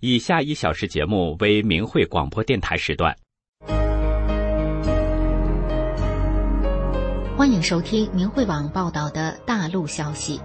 以下1小时节目为明慧广播电台时段。 欢迎收听明慧网报道的大陆消息。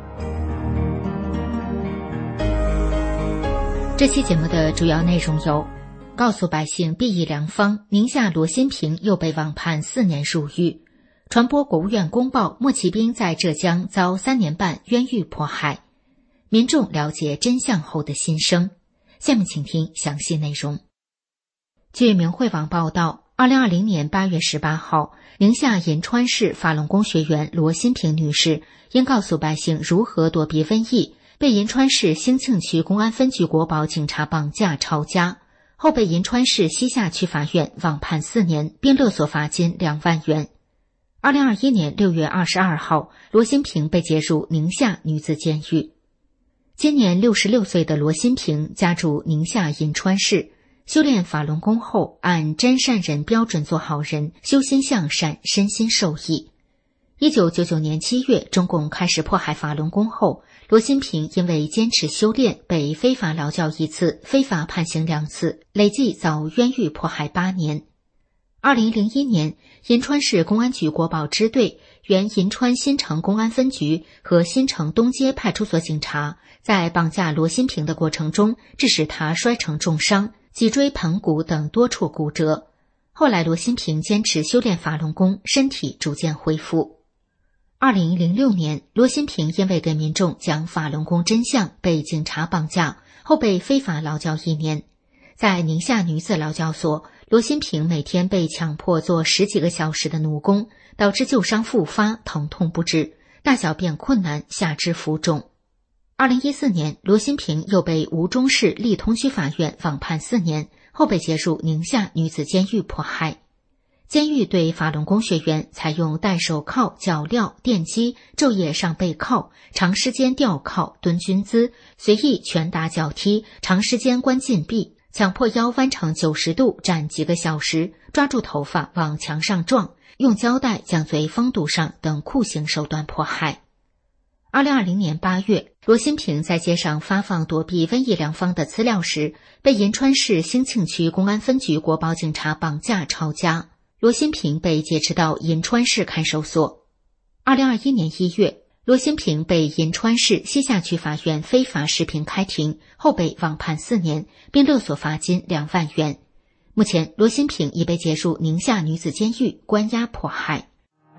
这期节目的主要内容有：告诉百姓避疫良方，宁夏罗新平又被网判4年入狱；传播国务院公报，莫奇兵在浙江遭3年半冤狱迫害。民众了解真相后的心声。下面请听详细内容。据明慧网报道，2020年8月18号，宁夏银川市法轮功学员罗新平女士因告诉百姓如何躲避瘟疫，被银川市兴庆区公安分局国保警察绑架抄家，后被银川市西夏区法院网判4年，并勒索罚金2万元。2021年6月22号，罗新平被接入宁夏女子监狱。今年66岁的罗新平家住宁夏银川市，修炼法轮功后，按真善人标准做好人，修心向善，身心受益。1999年7月，中共开始迫害法轮功后，罗新平因为坚持修炼，被非法劳教1次，非法判刑2次，累计遭冤狱迫害8年。2001年，银川市公安局国保支队、原银川新城公安分局和新城东街派出所警察在绑架罗新平的过程中，致使他摔成重伤，脊椎、盆骨等多处骨折。后来罗新平坚持修炼法轮功，身体逐渐恢复。2006年，罗新平因为给民众讲法轮功真相，被警察绑架，后被非法劳教1年。在宁夏女子劳教所，罗新平每天被强迫做10几个小时的奴工，导致旧伤复发，疼痛不止，大小便困难，下肢浮肿。2014年，罗新平又被吴中市利通区法院网判4年，后被接入宁夏女子监狱迫害。监狱对法轮功学员采用戴手铐、脚镣、电击、昼夜上背铐、长时间吊铐、蹲军姿、随意拳打脚踢、长时间关禁闭，强迫腰弯成90度站几个小时，抓住头发往墙上撞，用胶带将嘴封堵上等酷刑手段迫害。2020年8月，罗新平在街上发放躲避瘟疫良方的资料时，被银川市兴庆区公安分局国保警察绑架抄家。罗新平被劫持到银川市看守所。2021年1月，罗新平被银川市西夏区法院非法视频开庭，后被网判4年，并勒索罚金2万元。目前，罗新平已被接入宁夏女子监狱关押迫害。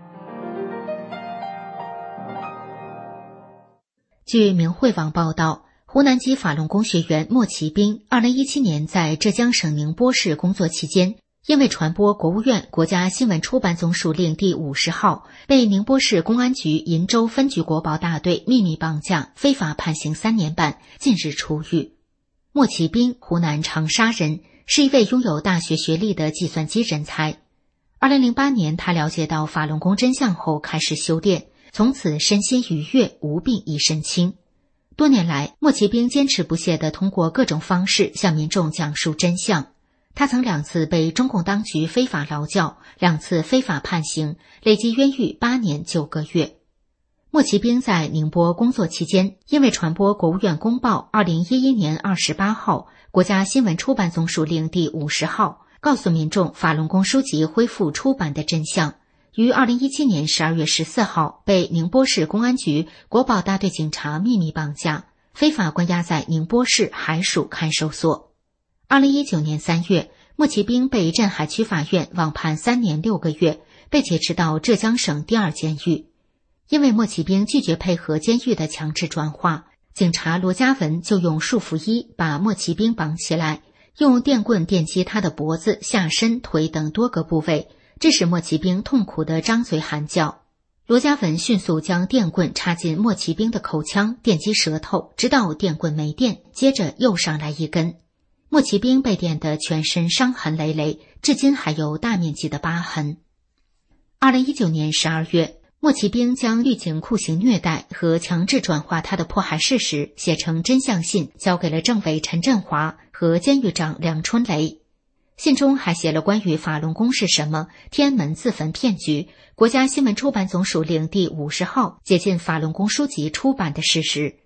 据明慧网报道，湖南籍法轮功学员莫奇兵2017年在浙江省宁波市工作期间，因为传播国务院国家新闻出版总署令第50号，被宁波市公安局鄞州分局国保大队秘密绑架，非法判刑3年半，近日出狱。莫奇兵，湖南长沙人，是一位拥有大学学历的计算机人才。2008年，他了解到法轮功真相后开始修炼，从此身心愉悦，无病一身轻。多年来，莫奇兵坚持不懈地通过各种方式向民众讲述真相。他曾2次被中共当局非法劳教，2次非法判刑，累计冤狱8年9个月。莫奇兵在宁波工作期间，因为传播国务院公报2011年2月18号国家新闻出版总署令第50号，告诉民众法轮功书籍恢复出版的真相，于2017年12月14号被宁波市公安局国保大队警察秘密绑架，非法关押在宁波市海曙看守所。2019年3月，莫奇兵被镇海区法院网判3年6个月，被劫持到浙江省第2监狱。因为莫奇兵拒绝配合监狱的强制转化，警察罗家文就用束缚衣把莫奇兵绑起来，用电棍电击他的脖子、下身、腿等多个部位，致使莫奇兵痛苦地张嘴喊叫。罗家文迅速将电棍插进莫奇兵的口腔，电击舌头，直到电棍没电，接着又上来1根。莫奇兵被电得全身伤痕累累，至今还有大面积的疤痕。2019年12月，莫奇兵将狱警酷刑虐待和强制转化他的迫害事实写成真相信，交给了政委陈振华和监狱长梁春雷。信中还写了关于法轮功是什么、天安门自焚骗局、国家新闻出版总署令第50号解禁法轮功书籍出版的事实。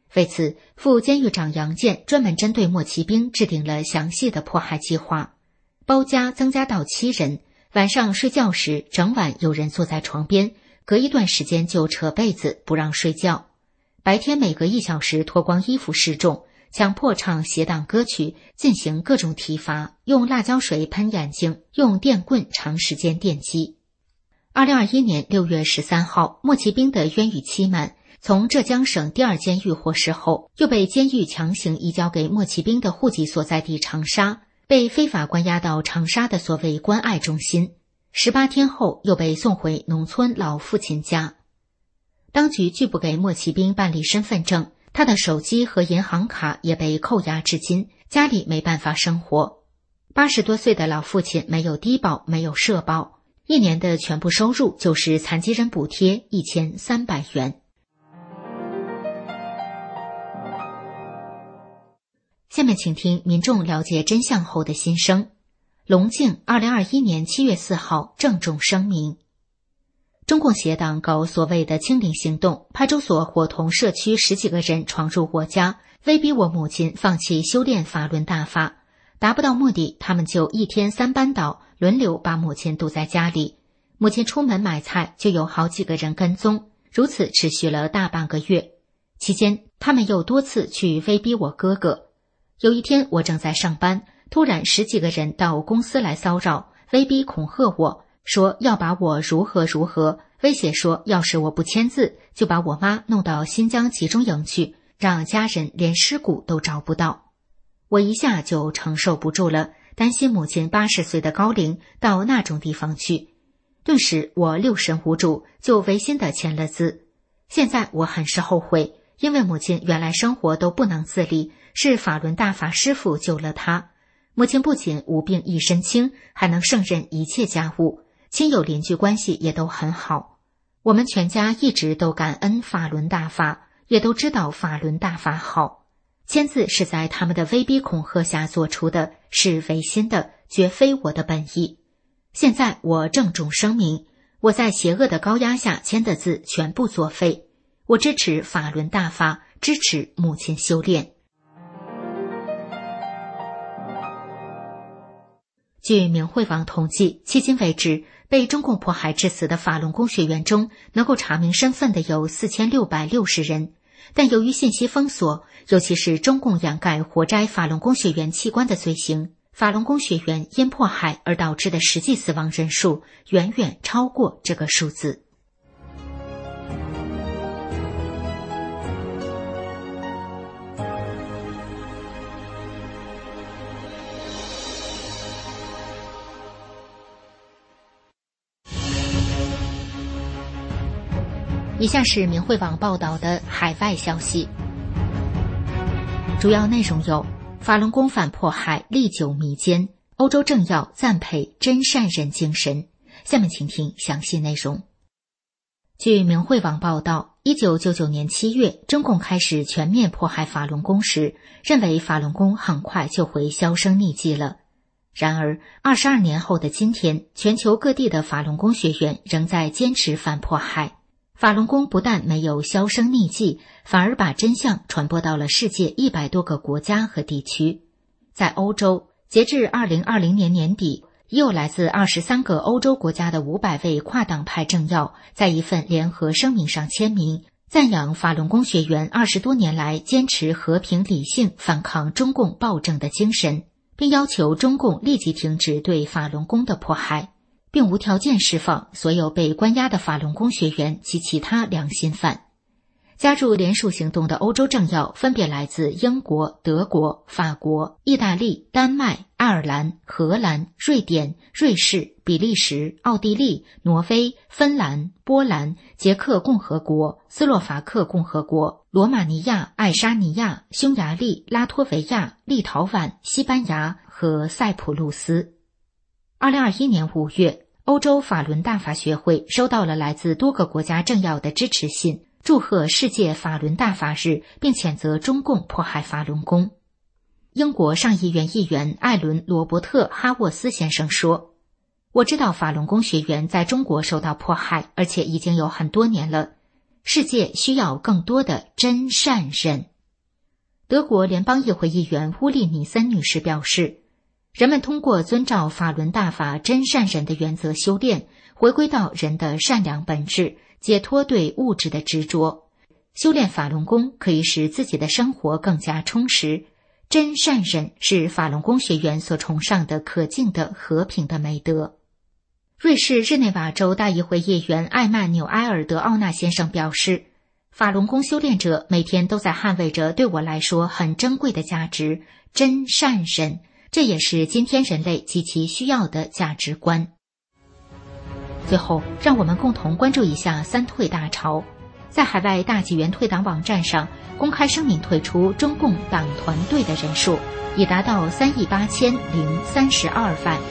为此，副监狱长杨健专门针对默契兵制定了详细的迫害计划，包夹增加到7人，晚上睡觉时整晚有人坐在床边，隔一段时间就扯被子不让睡觉，白天每隔1小时脱光衣服示众，强迫唱邪党歌曲，进行各种体罚，用辣椒水喷眼睛，用电棍长时间电击。2021年6月13号，默契兵的冤狱期满，从浙江省第2监狱获释后，又被监狱强行移交给默契兵的户籍所在地长沙，被非法关押到长沙的所谓关爱中心。18天后，又被送回农村老父亲家。当局拒不给默契兵办理身份证，他的手机和银行卡也被扣押至今，家里没办法生活。80多岁的老父亲没有低保，没有社保，1年的全部收入就是残疾人补贴1300元。下面请听民众了解真相后的心声。龙镜2021年7月4号郑重声明，中共邪党搞所谓的清零行动，派出所伙同社区10几个人闯入我家，威逼我母亲放弃修炼法轮大法，达不到目的，他们就1天3班倒，轮流把母亲堵在家里。母亲出门买菜，就有好几个人跟踪，如此持续了大半个月。期间，他们又多次去威逼我哥哥。有一天，我正在上班，突然10几个人到公司来骚扰，威逼恐吓我，说要把我如何如何，威胁说要是我不签字，就把我妈弄到新疆集中营去，让家人连尸骨都找不到。我一下就承受不住了，担心母亲80岁的高龄到那种地方去，顿时我六神无主，就违心的签了字。现在我很是后悔，因为母亲原来生活都不能自理，是法轮大法师父救了她。母亲不仅无病一身轻，还能胜任一切家务，亲友邻居关系也都很好。我们全家一直都感恩法轮大法，也都知道法轮大法好。签字是在他们的威逼恐吓下做出的，是违心的，绝非我的本意。现在我郑重声明，我在邪恶的高压下签的字全部作废。我支持法轮大法，支持母亲修炼。据明慧网统计，迄今为止，被中共迫害致死的法轮功学员中，能够查明身份的有4660人。但由于信息封锁，尤其是中共掩盖活摘法轮功学员器官的罪行，法轮功学员因迫害而导致的实际死亡人数远远超过这个数字。以下是明慧网报道的海外消息，主要内容有：法轮功反迫害历久弥坚，欧洲政要赞佩真善人精神。下面请听详细内容。据明慧网报道，1999年7月，中共开始全面迫害法轮功时，认为法轮功很快就会销声匿迹了。然而，22年后的今天，全球各地的法轮功学员仍在坚持反迫害。法轮功不但没有销声匿迹，反而把真相传播到了世界100多个国家和地区。在欧洲，截至2020年年底，已有来自23个欧洲国家的500位跨党派政要在一份联合声明上签名，赞扬法轮功学员20多年来坚持和平理性反抗中共暴政的精神，并要求中共立即停止对法轮功的迫害，并无条件释放所有被关押的法轮功学员及其他良心犯。加入联署行动的欧洲政要分别来自英国、德国、法国、意大利、丹麦、爱尔兰、荷兰、瑞典、瑞士、比利时、奥地利、挪威、芬兰、波兰、捷克共和国、斯洛伐克共和国、罗马尼亚、爱沙尼亚、匈牙利、拉脱维亚、立陶宛、西班牙和塞浦路斯。2021年5月，欧洲法轮大法学会收到了来自多个国家政要的支持信，祝贺世界法轮大法日，并谴责中共迫害法轮功。英国上议院议员艾伦·罗伯特·哈沃斯先生说：“我知道法轮功学员在中国受到迫害，而且已经有很多年了。世界需要更多的真善人。” 德国联邦议会议员乌利尼森女士表示，人们通过遵照法轮大法真善忍的原则修炼，回归到人的善良本质，解脱对物质的执着。修炼法轮功可以使自己的生活更加充实。真善忍是法轮功学员所崇尚的可敬的和平的美德。瑞士日内瓦州大议会议员艾曼纽埃尔德奥纳先生表示，法轮功修炼者每天都在捍卫着对我来说很珍贵的价值——真善忍，这也是今天人类极其需要的价值观。最后，让我们共同关注一下三退大潮。在海外大纪元退党网站上公开声明退出中共党团队的人数已达到38032万。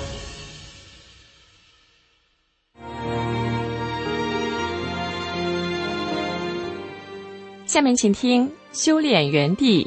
下面请听修炼园地。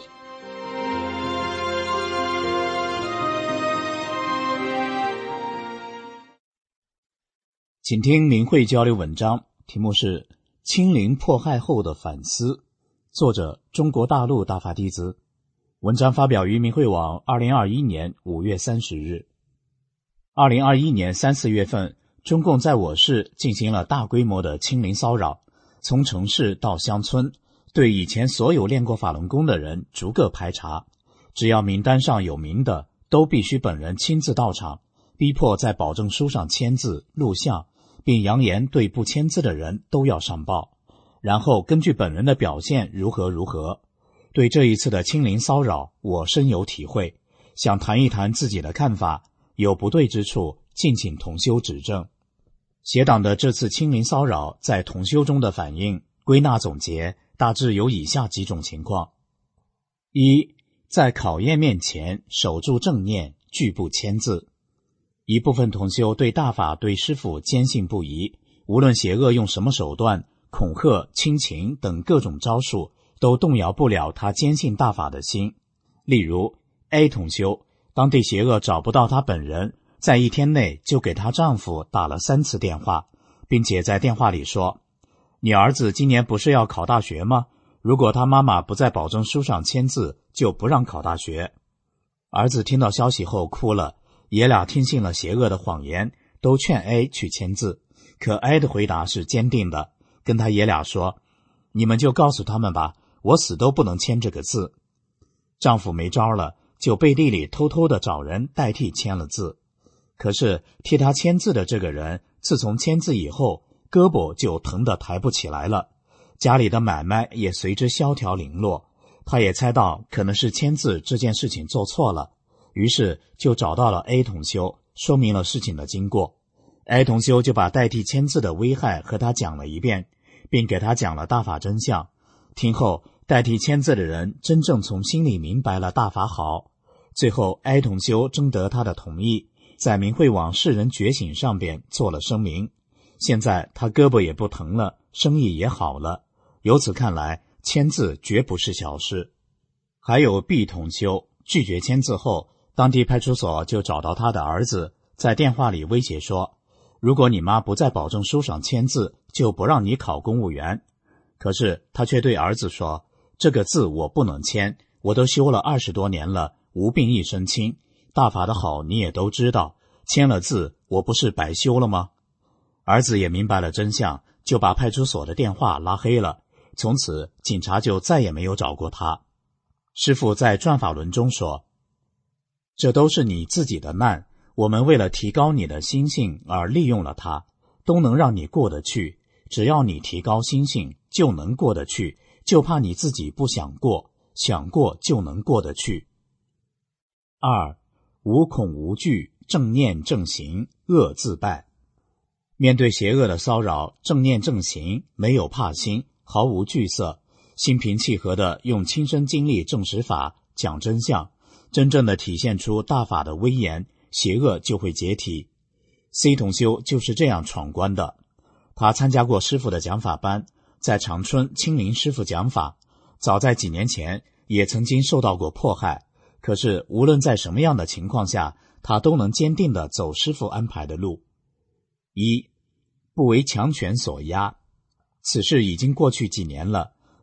请听明慧交流文章，题目是清零迫害后的反思，作者中国大陆大法弟子。文章发表于明慧网2021年5月30日。2021年3、4月份，中共在我市进行了大规模的清零骚扰，从城市到乡村，对以前所有练过法轮功的人逐个排查，只要名单上有名的，都必须本人亲自到场，逼迫在保证书上签字、录像，并扬言对不签字的人都要上报，然后根据本人的表现如何。对这一次的清零骚扰，我深有体会，想谈一谈自己的看法，有不对之处，敬请同修指正。协党的这次清零骚扰在同修中的反应，归纳总结大致有以下几种情况：一，在考验面前守住正念，拒不签字。一部分同修对大法对师父坚信不疑，无论邪恶用什么手段，恐吓、亲情等各种招数，都动摇不了他坚信大法的心。例如 A 同修，当地邪恶找不到他本人，在1天内就给她丈夫打了3次电话，并且在电话里说，你儿子今年不是要考大学吗？如果他妈妈不在保证书上签字，就不让考大学。儿子听到消息后哭了，爷俩听信了邪恶的谎言，都劝 A 去签字，可 A 的回答是坚定的，跟他爷俩说，你们就告诉他们吧，我死都不能签这个字。丈夫没招了，就背地里偷偷的找人代替签了字。可是替他签字的这个人，自从签字以后，胳膊就疼得抬不起来了，家里的买卖也随之萧条零落。他也猜到可能是签字这件事情做错了，于是就找到了 A 同修，说明了事情的经过。A 同修就把代替签字的危害和他讲了一遍，并给他讲了大法真相。听后，代替签字的人真正从心里明白了大法好。最后 A 同修征得他的同意，在明慧网世人觉醒上边做了声明。现在他胳膊也不疼了，生意也好了。由此看来，签字绝不是小事。还有 B 同修，拒绝签字后，当地派出所就找到他的儿子，在电话里威胁说，如果你妈不在保证书上签字，就不让你考公务员。可是他却对儿子说，这个字我不能签，我都修了20多年了，无病一身轻，大法的好你也都知道，签了字我不是白修了吗？儿子也明白了真相，就把派出所的电话拉黑了，从此警察就再也没有找过他。师父在转法轮中说，这都是你自己的难，我们为了提高你的心性而利用了它，都能让你过得去，只要你提高心性就能过得去，就怕你自己不想过，想过就能过得去。2. 无恐无惧，正念正行，恶自败。面对邪恶的骚扰，正念正行，没有怕心，毫无惧色，心平气和地用亲身经历证实法，讲真相，真正地体现出大法的威严，邪恶就会解体。C 同修就是这样闯关的。他参加过师父的讲法班，在长春亲临师父讲法，早在几年前也曾经受到过迫害，可是无论在什么样的情况下，他都能坚定地走师父安排的路。1. 不为强权所压。此事已经过去几年了，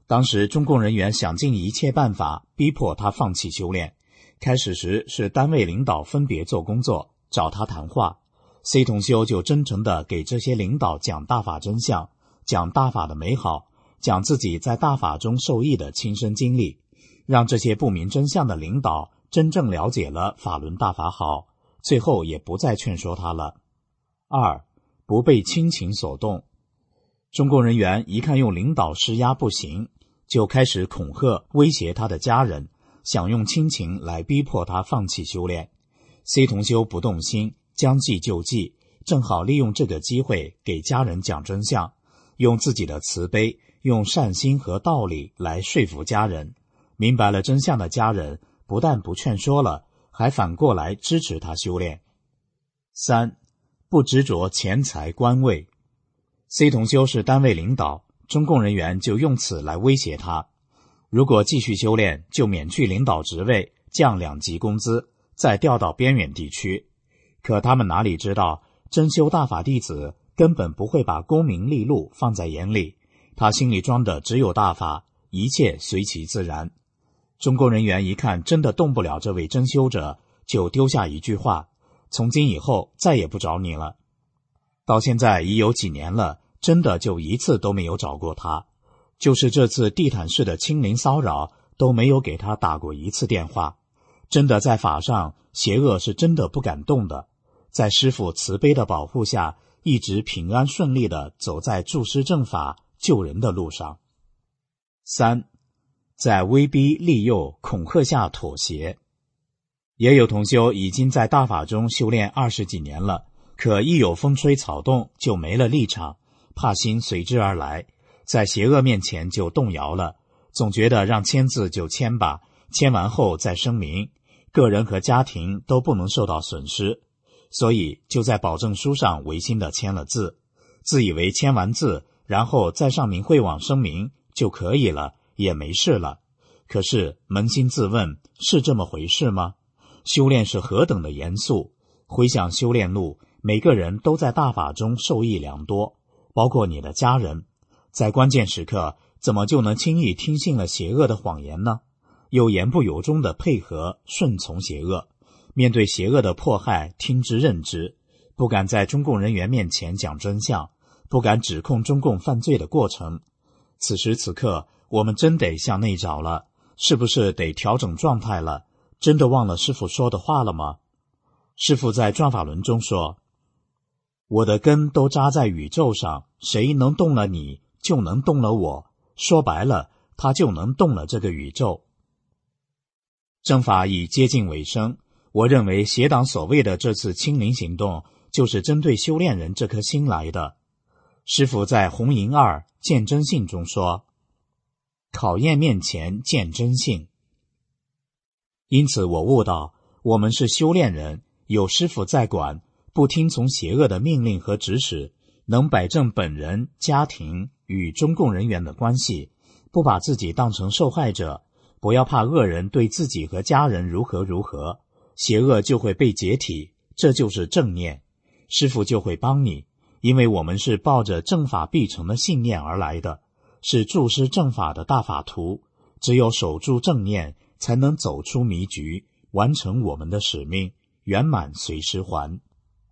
当时中共人员想尽一切办法逼迫他放弃修炼。开始时是单位领导分别做工作，找他谈话，C同修就真诚地给这些领导讲大法真相，讲大法的美好，讲自己在大法中受益的亲身经历，让这些不明真相的领导真正了解了法轮大法好，最后也不再劝说他了。2. 不被亲情所动。中共人员一看用领导施压不行，就开始恐吓威胁他的家人，想用亲情来逼迫他放弃修炼。C 同修不动心，将计就计，正好利用这个机会给家人讲真相，用自己的慈悲，用善心和道理来说服家人。明白了真相的家人不但不劝说了，还反过来支持他修炼。3. 不执着钱财官位。C 同修是单位领导，中共人员就用此来威胁他，如果继续修炼，就免去领导职位，降2级工资，再调到边远地区。可他们哪里知道，真修大法弟子根本不会把功名利禄放在眼里，他心里装的只有大法，一切随其自然。中共人员一看真的动不了这位真修者，就丢下一句话，从今以后再也不找你了。到现在已有几年了，真的就一次都没有找过他，就是这次地毯式的亲临骚扰都没有给他打过一次电话。真的在法上，邪恶是真的不敢动的，在师父慈悲的保护下，一直平安顺利地走在助师正法救人的路上。3. 在威逼利诱恐吓下妥协。也有同修已经在大法中修炼20几年了，可一有风吹草动就没了立场，怕心随之而来，在邪恶面前就动摇了，总觉得让签字就签吧，签完后再声明，个人和家庭都不能受到损失，所以就在保证书上违心的签了字，自以为签完字然后再上明慧网声明就可以了，也没事了。可是扪心自问，是这么回事吗？修炼是何等的严肃，回想修炼路，每个人都在大法中受益良多，包括你的家人，在关键时刻怎么就能轻易听信了邪恶的谎言呢？又言不由衷的配合顺从邪恶，面对邪恶的迫害听之任之，不敢在中共人员面前讲真相，不敢指控中共犯罪的过程。此时此刻我们真得向内找了，是不是得调整状态了？真的忘了师父说的话了吗？师父在转法轮中说，我的根都扎在宇宙上，谁能动了你，就能动了我，说白了，他就能动了这个宇宙。正法已接近尾声，我认为邪党所谓的这次清零行动，就是针对修炼人这颗心来的。师父在红银2见真性中说，考验面前见真性。因此我悟到，我们是修炼人，有师父在管，不听从邪恶的命令和指使，能摆正本人、家庭与中共人员的关系，不把自己当成受害者，不要怕恶人对自己和家人如何如何，邪恶就会被解体，这就是正念，师父就会帮你，因为我们是抱着正法必成的信念而来的，是助师正法的大法徒，只有守住正念，才能走出迷局，完成我们的使命，圆满随师还。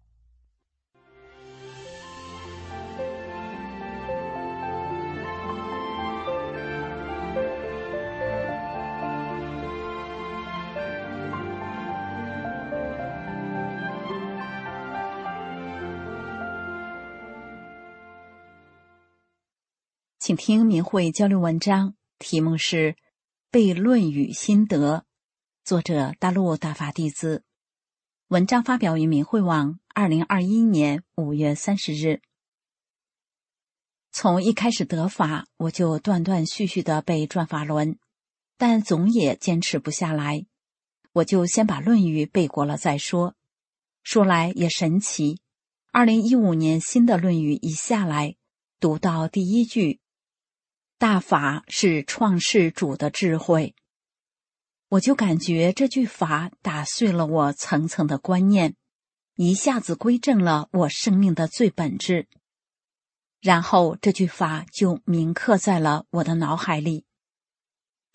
请听明慧交流文章，题目是《背论语心得》，作者大陆大法弟子。文章发表于明慧网2021年5月30日。从一开始得法，我就断断续续地背转法轮，但总也坚持不下来。我就先把《论语》背过了再说。说来也神奇，2015年新的《论语》一下来，读到第1句，大法是创世主的智慧，我就感觉这句法打碎了我层层的观念，一下子归正了我生命的最本质。然后这句法就铭刻在了我的脑海里。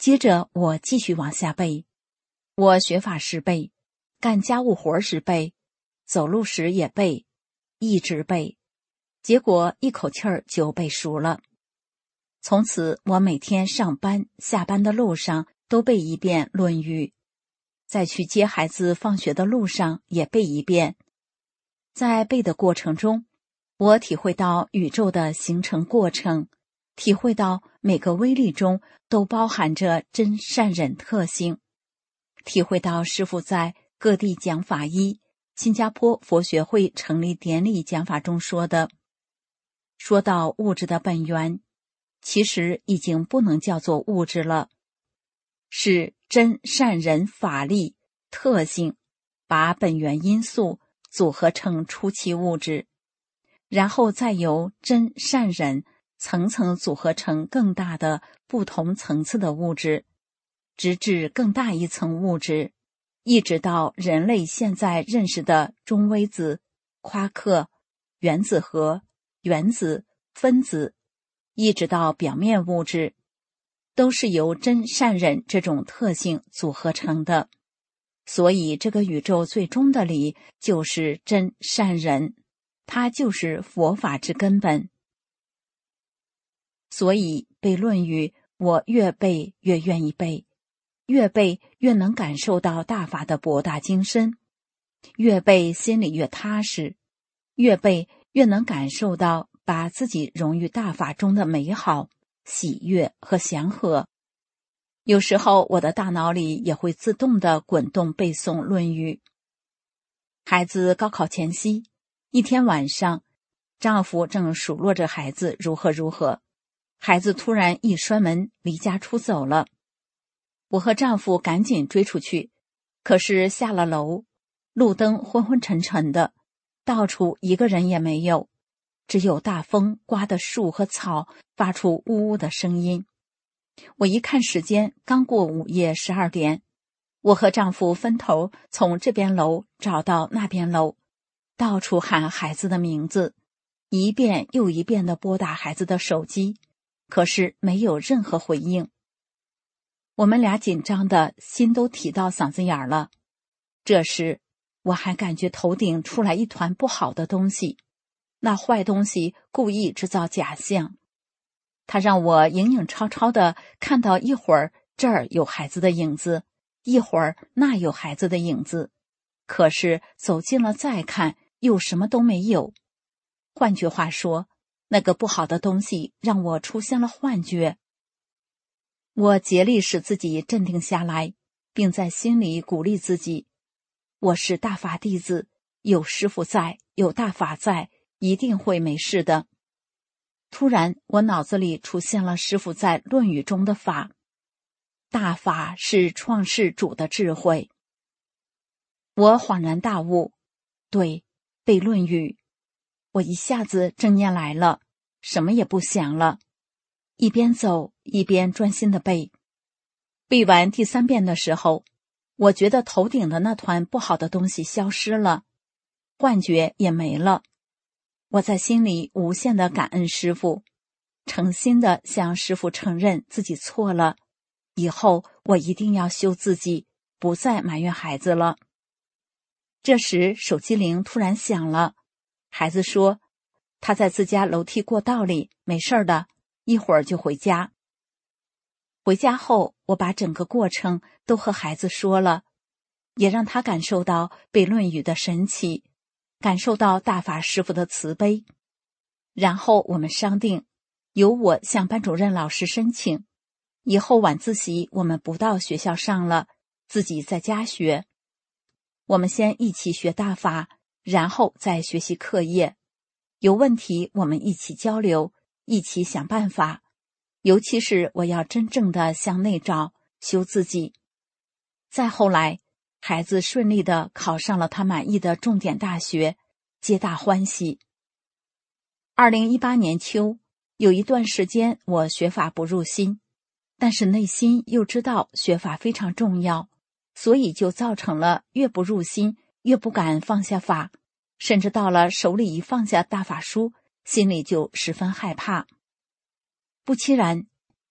接着我继续往下背，我学法时背，干家务活时背，走路时也背，一直背，结果一口气儿就背熟了。从此我每天上班下班的路上都背一遍《论语》，在去接孩子放学的路上也背一遍。在背的过程中，我体会到宇宙的形成过程，体会到每个微粒中都包含着真善忍特性，体会到师父在各地讲法医新加坡佛学会成立典礼讲法中说的，说到物质的本源，其实已经不能叫做物质了，是真善忍法力特性把本源因素组合成初期物质，然后再由真善忍层层组合成更大的不同层次的物质，直至更大一层物质，一直到人类现在认识的中微子、夸克、原子核、原子、分子，一直到表面物质，都是由真善忍这种特性组合成的。所以这个宇宙最终的理就是真善忍，它就是佛法之根本。所以背《论语》，我越背越愿意背，越背越能感受到大法的博大精深，越背心里越踏实，越背越能感受到把自己融于大法中的美好、喜悦和祥和。有时候我的大脑里也会自动地滚动背诵《论语》。孩子高考前夕，一天晚上，丈夫正数落着孩子如何如何，孩子突然一摔门离家出走了。我和丈夫赶紧追出去，可是下了楼，路灯昏昏沉沉的，到处一个人也没有，只有大风刮的树和草发出呜呜的声音。我一看时间，刚过午夜12点，我和丈夫分头从这边楼找到那边楼，到处喊孩子的名字，一遍又一遍地拨打孩子的手机，可是没有任何回应。我们俩紧张的心都提到嗓子眼了。这时我还感觉头顶出来一团不好的东西，那坏东西故意制造假象，他让我影影绰绰的看到一会儿这儿有孩子的影子，一会儿那有孩子的影子，可是走近了再看，又什么都没有。换句话说，那个不好的东西让我出现了幻觉。我竭力使自己镇定下来，并在心里鼓励自己，我是大法弟子，有师父在，有大法在，一定会没事的。突然我脑子里出现了师父在《论语》中的法，大法是创世主的智慧。我恍然大悟，对，背《论语》，我一下子正念来了，什么也不想了，一边走一边专心的背。背完第3遍的时候，我觉得头顶的那团不好的东西消失了，幻觉也没了。我在心里无限的感恩师父，诚心的向师父承认自己错了，以后我一定要修自己，不再埋怨孩子了。这时手机铃突然响了，孩子说他在自家楼梯过道里，没事的，一会儿就回家。回家后，我把整个过程都和孩子说了，也让他感受到背《论语》的神奇，感受到大法师父的慈悲。然后我们商定，由我向班主任老师申请，以后晚自习我们不到学校上了，自己在家学。我们先一起学大法，然后再学习课业。有问题我们一起交流，一起想办法。尤其是我要真正的向内找，修自己。再后来，孩子顺利的考上了他满意的重点大学，皆大欢喜。2018年秋，有一段时间我学法不入心，但是内心又知道学法非常重要，所以就造成了越不入心，越不敢放下法，甚至到了手里一放下大法书，心里就十分害怕。不期然，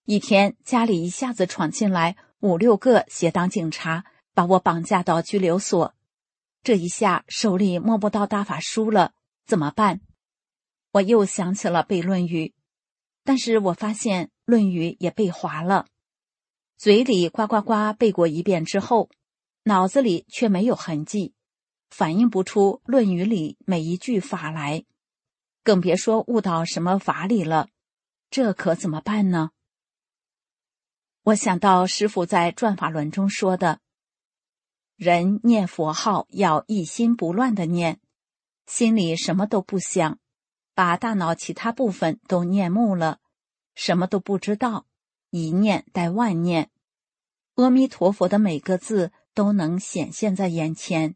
一天家里一下子闯进来5、6个协党警察，把我绑架到拘留所。这一下手里摸不到大法书了，怎么办？我又想起了背论语，但是我发现论语也背滑了，嘴里呱呱呱背过一遍之后，脑子里却没有痕迹，反映不出论语里每一句法来，更别说悟到什么法理了，这可怎么办呢？我想到师父在转法轮中说的，人念佛号要一心不乱的念，心里什么都不想，把大脑其他部分都念木了，什么都不知道，一念带万念，阿弥陀佛的每个字都能显现在眼前。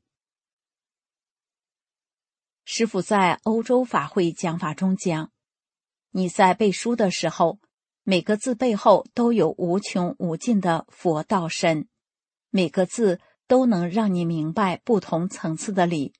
师父在欧洲法会讲法中讲，你在背书的时候，每个字背后都有无穷无尽的佛道身，每个字都能让你明白不同层次的理。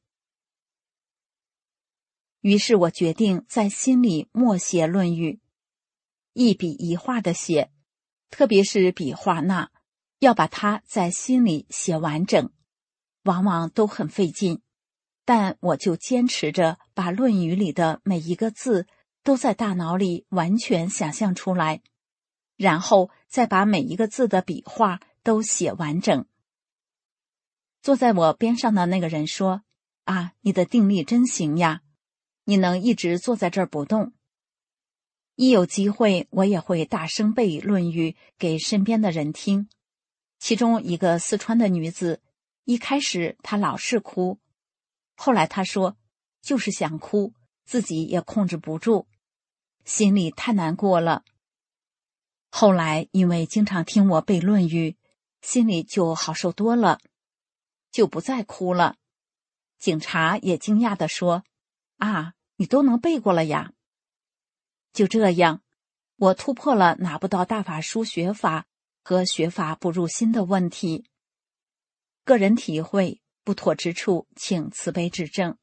于是我决定在心里默写论语，一笔一画的写，特别是笔画捺，要把它在心里写完整，往往都很费劲，但我就坚持着把论语里的每一个字都在大脑里完全想象出来，然后再把每一个字的笔画都写完整。坐在我边上的那个人说，啊，你的定力真行呀，你能一直坐在这儿不动。一有机会我也会大声背论语给身边的人听。其中一个四川的女子，一开始她老是哭，后来她说就是想哭，自己也控制不住，心里太难过了。后来因为经常听我背论语，心里就好受多了，就不再哭了。警察也惊讶地说，啊，你都能背过了呀。就这样，我突破了拿不到大法书学法和学法不入心的问题。个人体会，不妥之处请慈悲指正。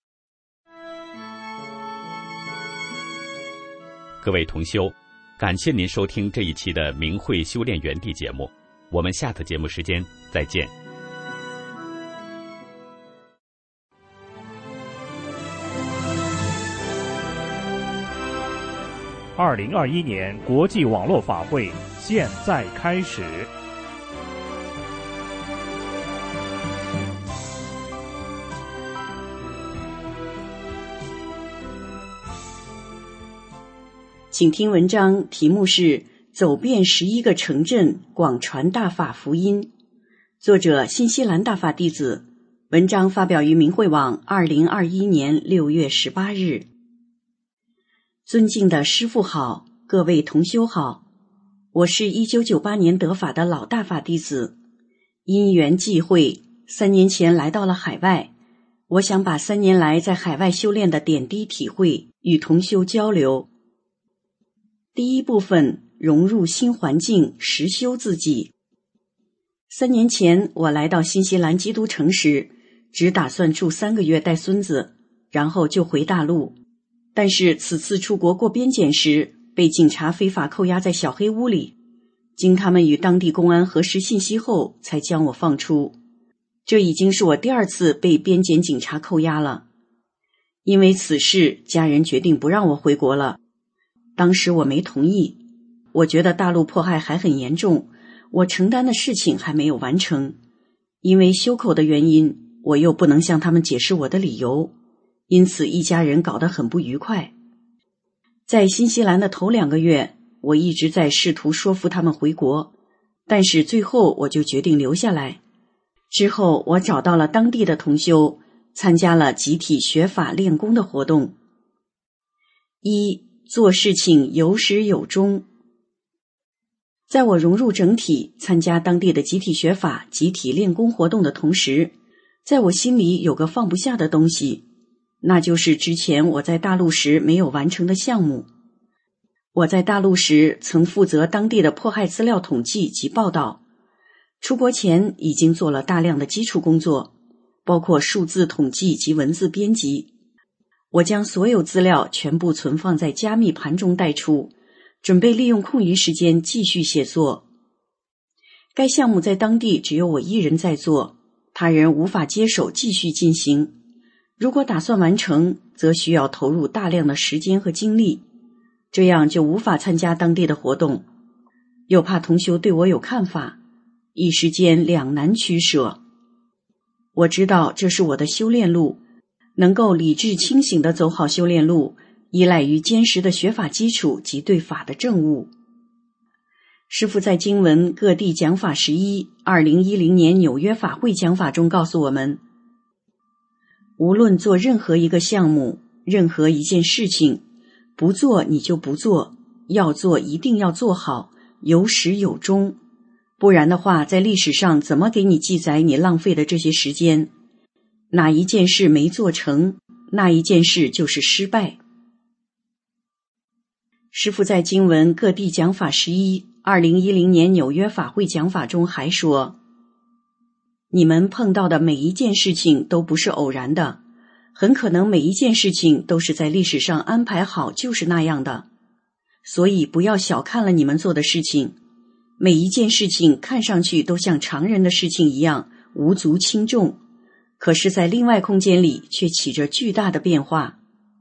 各位同修，感谢您收听这一期的明慧修炼园地节目，我们下次节目时间再见。 2021年国际网络法会现在开始。 请听文章，题目是走遍11个城镇，广传大法福音，作者新西兰大法弟子，文章发表于明慧网2021年6月18日。尊敬的师父好，各位同修好，我是1998年得法的老大法弟子，因缘际会，3年前来到了海外，我想把3年来在海外修炼的点滴体会与同修交流。第一部分，融入新环境，实修自己。3年前我来到新西兰基督城时，只打算住3个月带孙子，然后就回大陆。但是此次出国过边检时，被警察非法扣押在小黑屋里，经他们与当地公安核实信息后，才将我放出。这已经是我第2次被边检警察扣押了。因为此事，家人决定不让我回国了。当时我没同意，我觉得大陆迫害还很严重，我承担的事情还没有完成。因为休口的原因，我又不能向他们解释我的理由，因此一家人搞得很不愉快。在新西兰的头2个月，我一直在试图说服他们回国，但是最后我就决定留下来。之后我找到了当地的同修，参加了集体学法练功的活动。做事情有始有终。在我融入整体，参加当地的集体学法、集体练功活动的同时，在我心里有个放不下的东西，那就是之前我在大陆时没有完成的项目。我在大陆时曾负责当地的迫害资料统计及报道，出国前已经做了大量的基础工作，包括数字统计及文字编辑。我将所有资料全部存放在加密盘中带出， 准备利用空余时间继续写作。该项目在当地只有我一人在做，他人无法接手继续进行。如果打算完成，则需要投入大量的时间和精力，这样就无法参加当地的活动，又怕同修对我有看法，一时间两难取舍。我知道这是我的修炼路，能够理智清醒地走好修炼路，依赖于坚实的学法基础及对法的证悟。师父在经文各地讲法11 2010年纽约法会讲法中告诉我们，无论做任何一个项目，任何一件事情，不做你就不做，要做一定要做好，有始有终，不然的话，在历史上怎么给你记载你浪费的这些时间？哪一件事没做成，那一件事就是失败。师父在经文各地讲法11 2010年纽约法会讲法中还说，你们碰到的每一件事情都不是偶然的，很可能每一件事情都是在历史上安排好，就是那样的。所以不要小看了你们做的事情，每一件事情看上去都像常人的事情一样无足轻重，可是在另外空间里却起着巨大的变化。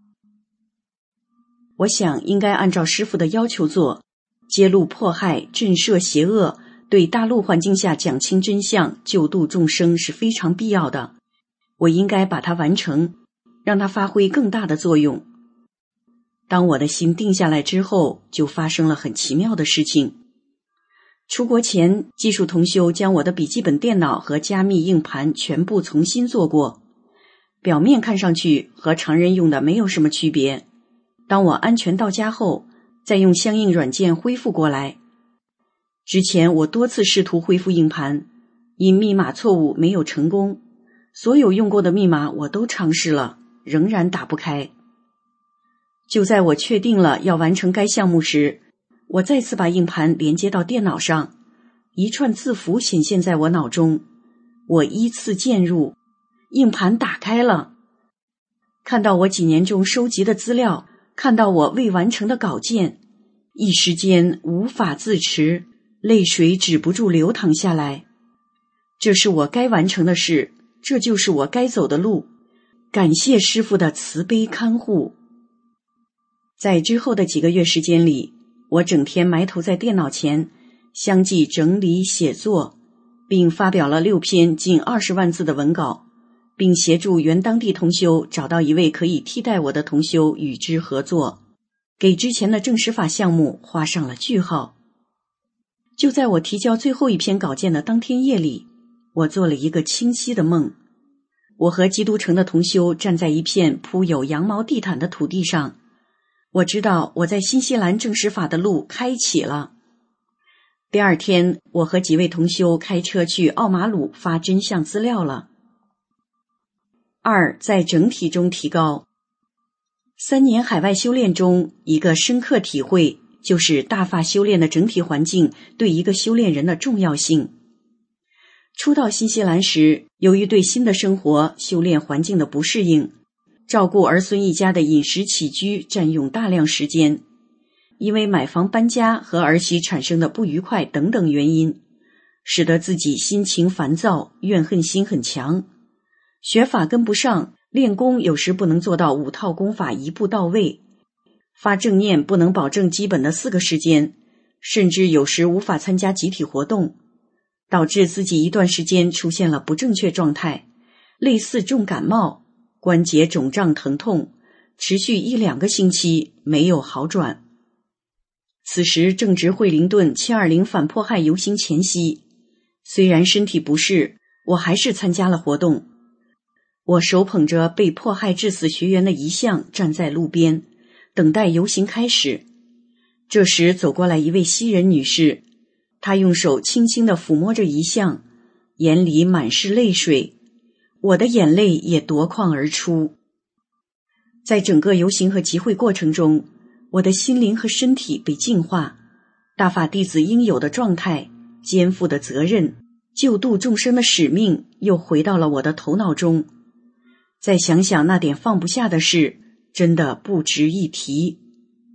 我想应该按照师父的要求做，揭露迫害，震慑邪恶，对大陆环境下讲清真相，救度众生是非常必要的。我应该把它完成，让它发挥更大的作用。当我的心定下来之后，就发生了很奇妙的事情。出国前，技术同修将我的笔记本电脑和加密硬盘全部重新做过，表面看上去和常人用的没有什么区别。当我安全到家后，再用相应软件恢复过来。之前我多次试图恢复硬盘，因密码错误没有成功，所有用过的密码我都尝试了，仍然打不开。就在我确定了要完成该项目时，我再次把硬盘连接到电脑上，一串字符显现在我脑中，我依次键入，硬盘打开了，看到我几年中收集的资料，看到我未完成的稿件，一时间无法自持，泪水止不住流淌下来。这是我该完成的事，这就是我该走的路，感谢师父的慈悲看护。在之后的几个月时间里，我整天埋头在电脑前，相继整理写作，并发表了6篇近20万字的文稿，并协助原当地同修找到一位可以替代我的同修与之合作，给之前的证实法项目画上了句号。就在我提交最后一篇稿件的当天夜里，我做了一个清晰的梦。我和基督城的同修站在一片铺有羊毛地毯的土地上，我知道我在新西兰证实法的路开启了。第二天，我和几位同修开车去奥马鲁发真相资料了。2，在整体中提高。3年海外修炼中，一个深刻体会就是大法修炼的整体环境对一个修炼人的重要性。初到新西兰时，由于对新的生活、修炼环境的不适应，照顾儿孙一家的饮食起居占用大量时间，因为买房搬家和儿媳产生的不愉快等等原因，使得自己心情烦躁，怨恨心很强。学法跟不上，练功有时不能做到5套功法一步到位，发正念不能保证基本的4个时间，甚至有时无法参加集体活动，导致自己一段时间出现了不正确状态，类似重感冒，关节肿胀疼痛，持续1-2个星期没有好转。此时正值惠灵顿720反迫害游行前夕，虽然身体不适，我还是参加了活动。我手捧着被迫害致死学员的遗像站在路边，等待游行开始。这时走过来一位西人女士，她用手轻轻地抚摸着遗像，眼里满是泪水，我的眼泪也夺眶而出。在整个游行和集会过程中，我的心灵和身体被净化，大法弟子应有的状态，肩负的责任，救度众生的使命又回到了我的头脑中。再想想那点放不下的事，真的不值一提。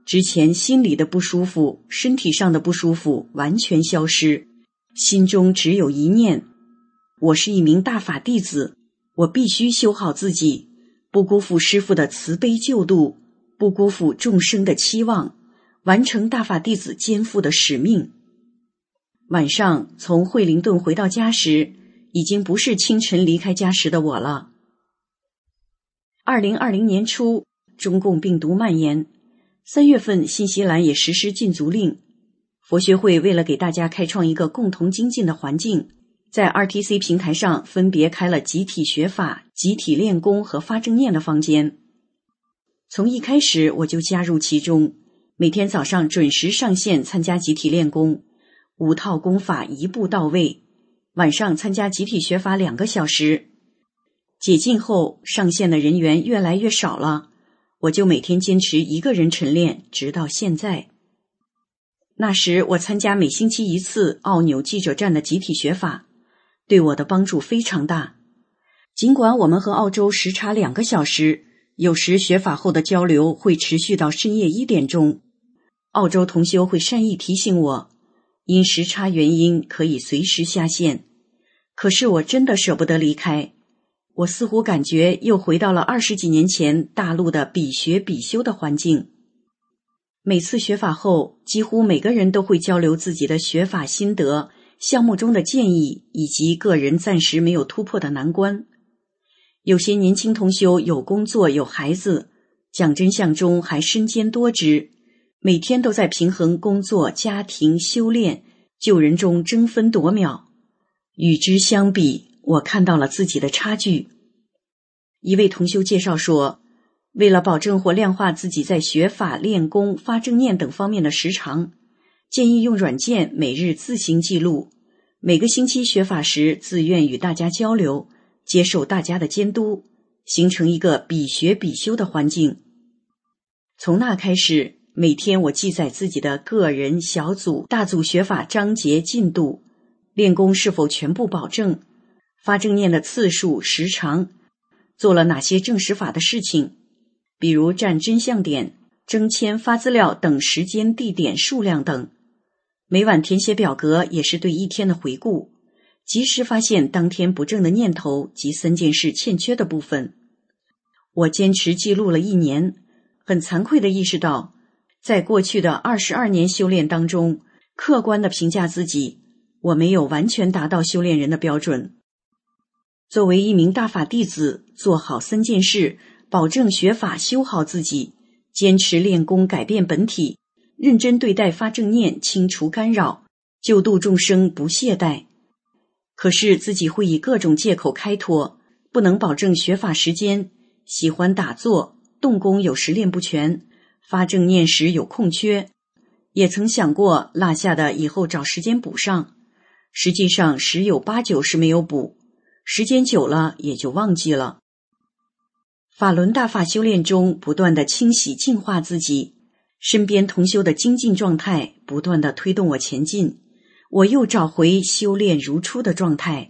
之前心里的不舒服，身体上的不舒服完全消失，心中只有一念：我是一名大法弟子，我必须修好自己，不辜负师父的慈悲救度，不辜负众生的期望，完成大法弟子肩负的使命。晚上从惠灵顿回到家时，已经不是清晨离开家时的我了。2020年初，中共病毒蔓延，3月份新西兰也实施禁足令。佛学会为了给大家开创一个共同精进的环境，在 RTC 平台上分别开了集体学法、集体练功和发正念的房间。从一开始我就加入其中，每天早上准时上线参加集体练功，5套功法一步到位，晚上参加集体学法2个小时。解禁后，上线的人员越来越少了，我就每天坚持1个人晨练，直到现在。那时我参加每星期1次奥纽记者站的集体学法，对我的帮助非常大。尽管我们和澳洲时差2个小时，有时学法后的交流会持续到深夜1点钟，澳洲同修会善意提醒我，因时差原因可以随时下线。可是我真的舍不得离开，我似乎感觉又回到了20几年前大陆的比学比修的环境。每次学法后，几乎每个人都会交流自己的学法心得、项目中的建议以及个人暂时没有突破的难关。有些年轻同修有工作有孩子，讲真相中还身兼多职，每天都在平衡工作、家庭、修炼、救人中争分夺秒。与之相比，我看到了自己的差距。一位同修介绍说，为了保证或量化自己在学法、练功、发正念等方面的时长，建议用软件每日自行记录，每个星期学法时自愿与大家交流，接受大家的监督，形成一个比学比修的环境。从那开始，每天我记载自己的个人、小组、大组学法章节进度，练功是否全部保证，发正念的次数、时长，做了哪些证实法的事情，比如站真相点、征签、发资料等时间、地点、数量等。每晚填写表格也是对一天的回顾，及时发现当天不正的念头及3件事欠缺的部分。我坚持记录了1年，很惭愧地意识到，在过去的22年修炼当中，客观地评价自己，我没有完全达到修炼人的标准。作为一名大法弟子，做好3件事，保证学法修好自己，坚持练功改变本体，认真对待发正念，清除干扰，救度众生不懈怠。可是自己会以各种借口开脱，不能保证学法时间，喜欢打坐，动功有时练不全，发正念时有空缺，也曾想过落下的以后找时间补上，实际上10有8九是没有补，时间久了也就忘记了。法轮大法修炼中不断的清洗净化自己，身边同修的精进状态不断的推动我前进，我又找回修炼如初的状态。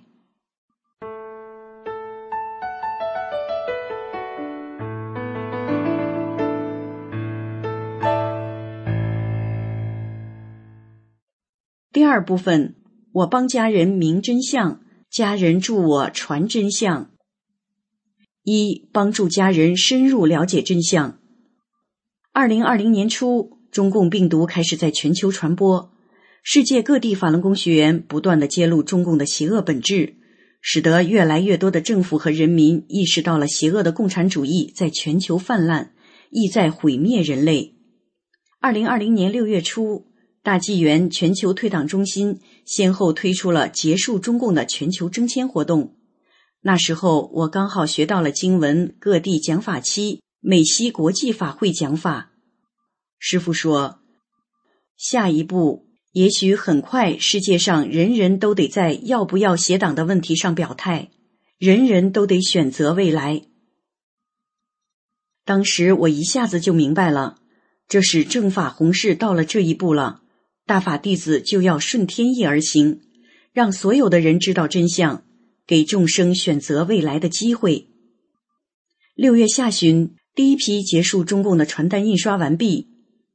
第2部分，我帮家人明真相，家人助我传真相。1. 帮助家人深入了解真相。2020年初，中共病毒开始在全球传播，世界各地法轮功学员不断地揭露中共的邪恶本质，使得越来越多的政府和人民意识到了邪恶的共产主义在全球泛滥，意在毁灭人类。2020年6月初，大纪元全球退党中心先后推出了结束中共的全球征签活动。那时候我刚好学到了经文各地讲法期美西国际法会讲法。师父说，下一步也许很快世界上人人都得在要不要写党的问题上表态，人人都得选择未来。当时我一下子就明白了，这是正法弘誓到了这一步了，大法弟子就要顺天意而行，让所有的人知道真相，给众生选择未来的机会。6月下旬，第一批结束中共的传单印刷完毕，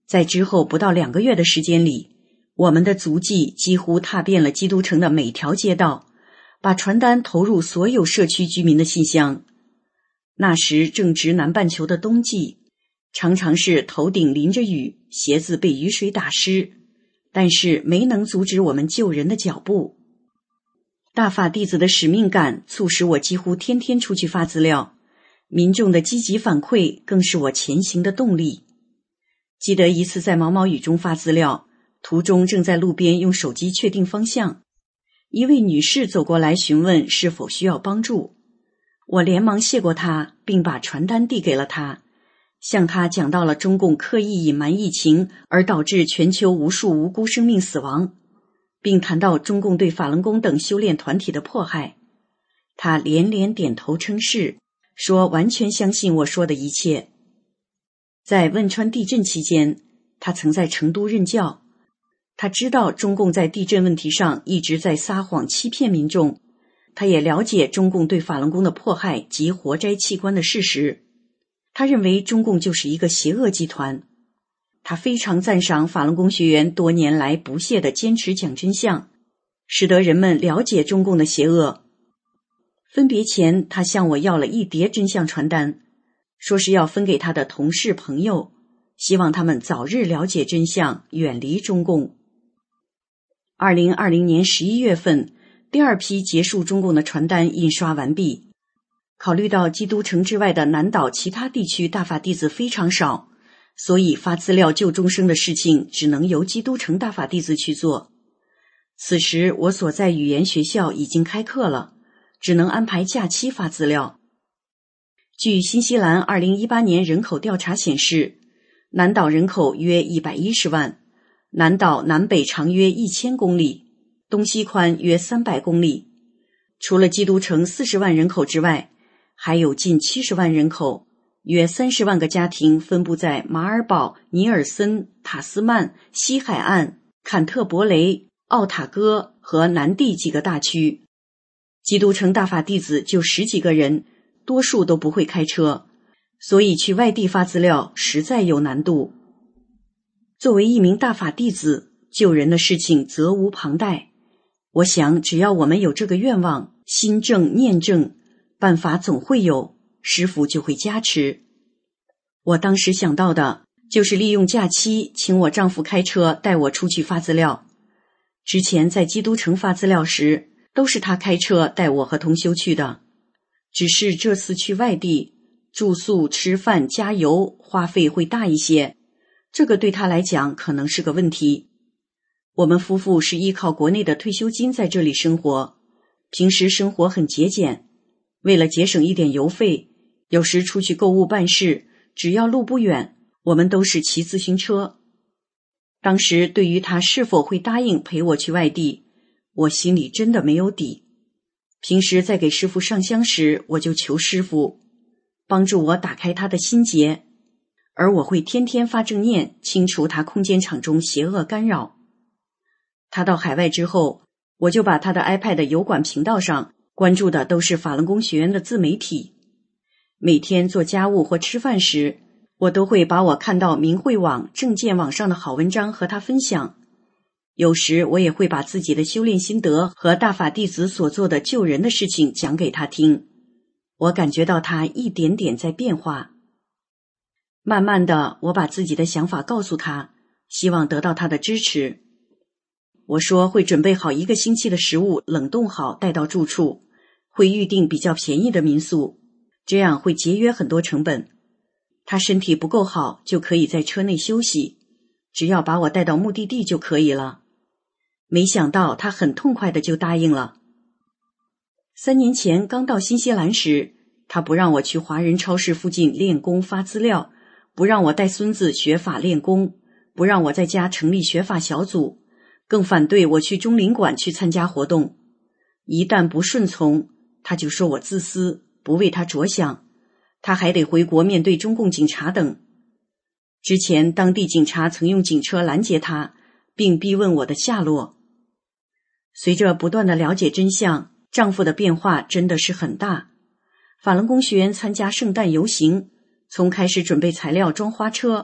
在之后不到2个月的时间里，我们的足迹几乎踏遍了基督城的每条街道，把传单投入所有社区居民的信箱。那时正值南半球的冬季，常常是头顶淋着雨，鞋子被雨水打湿，但是没能阻止我们救人的脚步。大法弟子的使命感促使我几乎天天出去发资料，民众的积极反馈更是我前行的动力。记得一次在毛毛雨中发资料，途中正在路边用手机确定方向，一位女士走过来询问是否需要帮助，我连忙谢过她，并把传单递给了她，向她讲到了中共刻意隐瞒疫情而导致全球无数无辜生命死亡，并谈到中共对法轮功等修炼团体的迫害。她连连点头称是，说完全相信我说的一切。在汶川地震期间，他曾在成都任教，他知道中共在地震问题上一直在撒谎欺骗民众，他也了解中共对法轮功的迫害及活摘器官的事实。他认为中共就是一个邪恶集团。他非常赞赏法轮功学员多年来不懈地坚持讲真相，使得人们了解中共的邪恶。分别前，他向我要了1叠真相传单，说是要分给他的同事朋友，希望他们早日了解真相，远离中共。2020年11月份，第2批结束中共的传单印刷完毕。考虑到基督城之外的南岛其他地区大法弟子非常少，所以发资料救众生的事情只能由基督城大法弟子去做。此时我所在语言学校已经开课了，只能安排假期发资料。据新西兰2018年人口调查显示，南岛人口约110万，南岛南北长约1000公里，东西宽约300公里。除了基督城40万人口之外，还有近70万人口，约30万个家庭分布在马尔堡、尼尔森、塔斯曼、西海岸、坎特伯雷、奥塔哥和南地几个大区。基督城大法弟子就10几个人，多数都不会开车，所以去外地发资料实在有难度。作为一名大法弟子，救人的事情责无旁贷。我想只要我们有这个愿望，心正念正，办法总会有，师父就会加持。我当时想到的就是利用假期请我丈夫开车带我出去发资料。之前在基督城发资料时，都是他开车带我和同修去的，只是这次去外地，住宿、吃饭、加油花费会大一些，这个对他来讲可能是个问题。我们夫妇是依靠国内的退休金在这里生活，平时生活很节俭，为了节省一点油费，有时出去购物办事，只要路不远，我们都是骑自行车。当时对于他是否会答应陪我去外地，我心里真的没有底。平时在给师父上香时，我就求师父帮助我打开他的心结，而我会天天发正念，清除他空间场中邪恶干扰。他到海外之后，我就把他的 iPad 油管频道上关注的都是法轮功学员的自媒体。每天做家务或吃饭时，我都会把我看到明慧网、正见网上的好文章和他分享。有时我也会把自己的修炼心得和大法弟子所做的救人的事情讲给他听。我感觉到他一点点在变化。慢慢的，我把自己的想法告诉他，希望得到他的支持。我说会准备好1个星期的食物，冷冻好带到住处，会预定比较便宜的民宿，这样会节约很多成本。他身体不够好，就可以在车内休息，只要把我带到目的地就可以了。没想到他很痛快的就答应了。3年前刚到新西兰时，他不让我去华人超市附近练功发资料，不让我带孙子学法练功，不让我在家成立学法小组，更反对我去中领馆去参加活动。一旦不顺从，他就说我自私，不为他着想，他还得回国面对中共警察等。之前当地警察曾用警车拦截他，并逼问我的下落。随着不断的了解真相，丈夫的变化真的是很大。法轮功学员参加圣诞游行，从开始准备材料装花车，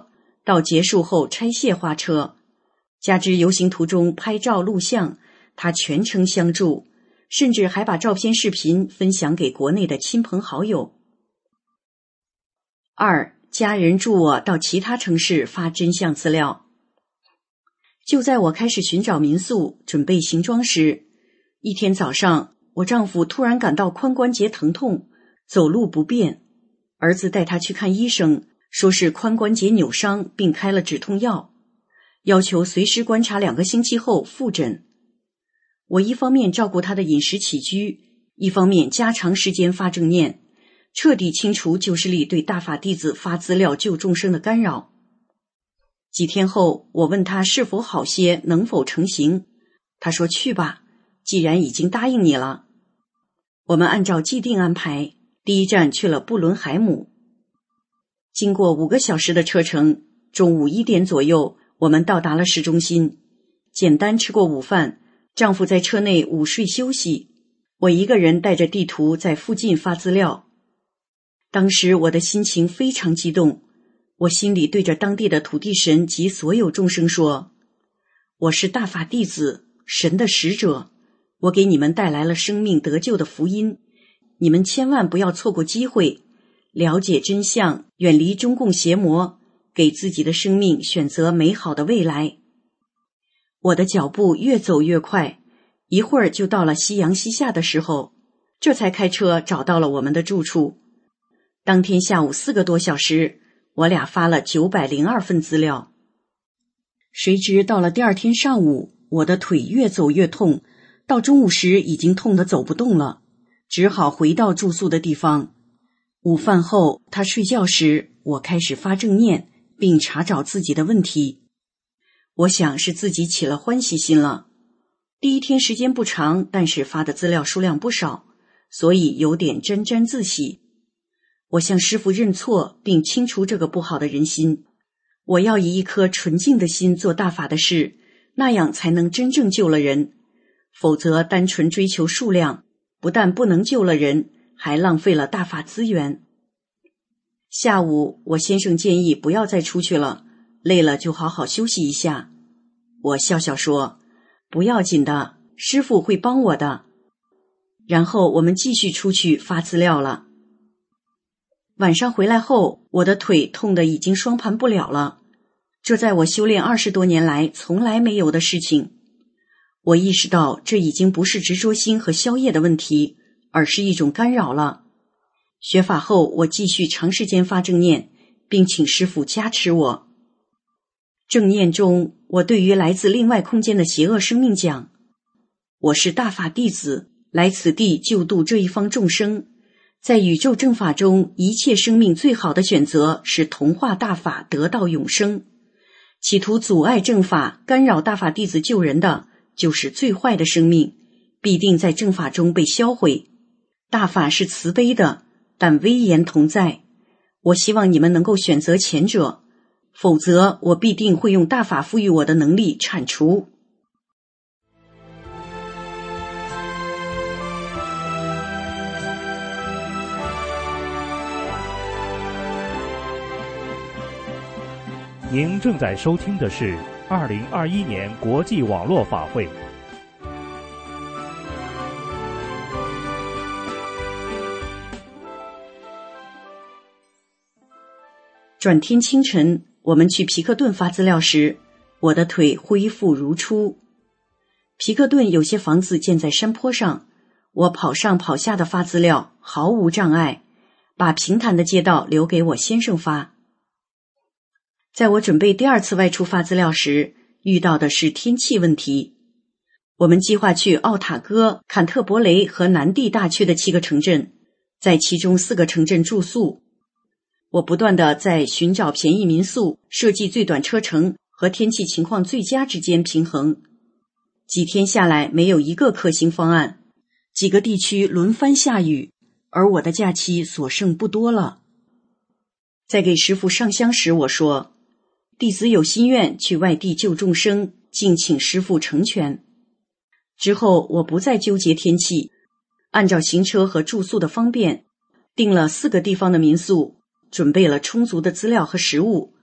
到结束后拆卸花车，加之游行途中拍照录像，他全程相助，甚至还把照片视频分享给国内的亲朋好友。2. 家人助我到其他城市发真相资料。就在我开始寻找民宿准备行装时，一天早上，我丈夫突然感到髋关节疼痛，走路不便，儿子带他去看医生，说是髋关节扭伤，并开了止痛药，要求随时观察2个星期后复诊。我一方面照顾他的饮食起居，一方面加长时间发正念，彻底清除旧势力对大法弟子发资料救众生的干扰。几天后，我问他是否好些，能否成行，他说去吧，既然已经答应你了。我们按照既定安排，第一站去了布伦海姆。经过5个小时的车程，中午1点左右，我们到达了市中心，简单吃过午饭，丈夫在车内午睡休息，我一个人带着地图在附近发资料。当时我的心情非常激动，我心里对着当地的土地神及所有众生说，我是大法弟子，神的使者，我给你们带来了生命得救的福音，你们千万不要错过机会，了解真相，远离中共邪魔，给自己的生命选择美好的未来。我的脚步越走越快，一会儿就到了夕阳西下的时候，这才开车找到了我们的住处。当天下午4个多小时，我俩发了902份资料。谁知到了第二天上午，我的腿越走越痛，到中午时已经痛得走不动了，只好回到住宿的地方。午饭后，他睡觉时，我开始发正念，并查找自己的问题。我想是自己起了欢喜心了。第一天时间不长，但是发的资料数量不少，所以有点沾沾自喜。我向师父认错，并清除这个不好的人心。我要以一颗纯净的心做大法的事，那样才能真正救了人。否则单纯追求数量，不但不能救了人，还浪费了大法资源。下午，我先生建议不要再出去了，累了就好好休息一下。我笑笑说，不要紧的，师父会帮我的。然后我们继续出去发资料了。晚上回来后，我的腿痛得已经双盘不了了，这在我修炼20多年来从来没有的事情。我意识到这已经不是执着心和宵夜的问题，而是一种干扰了。学法后，我继续长时间发正念，并请师父加持我。正念中，我对于来自另外空间的邪恶生命讲，我是大法弟子，来此地救度这一方众生。在宇宙正法中，一切生命最好的选择是同化大法，得到永生。企图阻碍正法，干扰大法弟子救人的，就是最坏的生命，必定在正法中被销毁。大法是慈悲的，但威严同在。我希望你们能够选择前者，否则我必定会用大法赋予我的能力铲除。 您正在收听的是2021年国际网络法会。 转天清晨，我们去皮克顿发资料时，我的腿恢复如初。皮克顿有些房子建在山坡上，我跑上跑下的发资料毫无障碍，把平坦的街道留给我先生发。在我准备第2次外出发资料时，遇到的是天气问题。我们计划去奥塔哥、坎特伯雷和南地大区的7个城镇，在其中4个城镇住宿。我不断地在寻找便宜民宿、设计最短车程和天气情况最佳之间平衡。几天下来，没有一个可行方案，几个地区轮番下雨，而我的假期所剩不多了。在给师父上香时，我说，弟子有心愿去外地救众生，敬请师父成全。之后我不再纠结天气，按照行车和住宿的方便，订了4个地方的民宿，准备了充足的资料和食物，